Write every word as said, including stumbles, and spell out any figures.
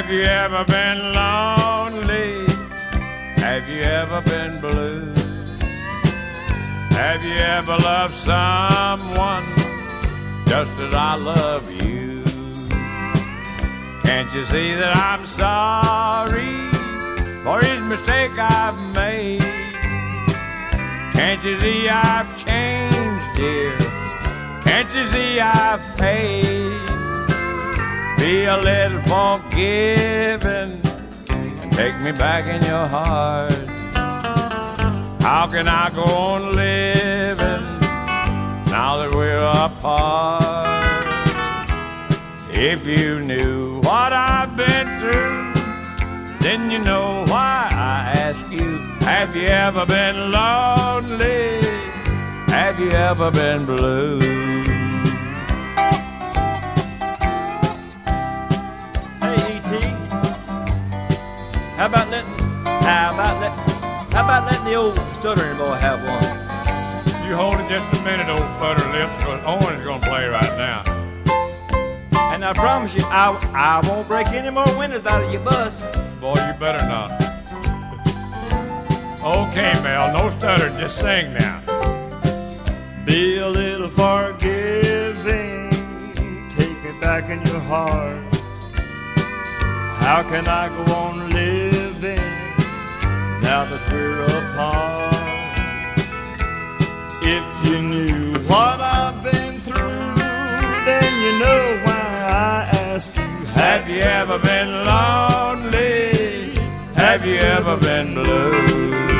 Have you ever been lonely? Have you ever been blue? Have you ever loved someone just as I love you? Can't you see that I'm sorry for his mistake I've made? Can't you see I've changed, dear? Can't you see I've paid? Be a little forgiving and take me back in your heart. How can I go on living now that we're apart? If you knew what I've been through, then you know why I ask you. Have you ever been lonely? Have you ever been blue? Hey, E T, how about letting, how about let, how about letting the old stuttering boy have one? You hold it just a minute, old flutter lips, because Owen's gonna play right now. And I promise you, I, I won't break any more windows out of your bus. Boy, you better not. Okay, Mel, no stuttering, just sing now. Be a little forgiving, take me back in your heart. How can I go on living now that we're apart? If you knew what I've been through, then you know why I ask you. Have you ever been lonely? Have you ever been blue?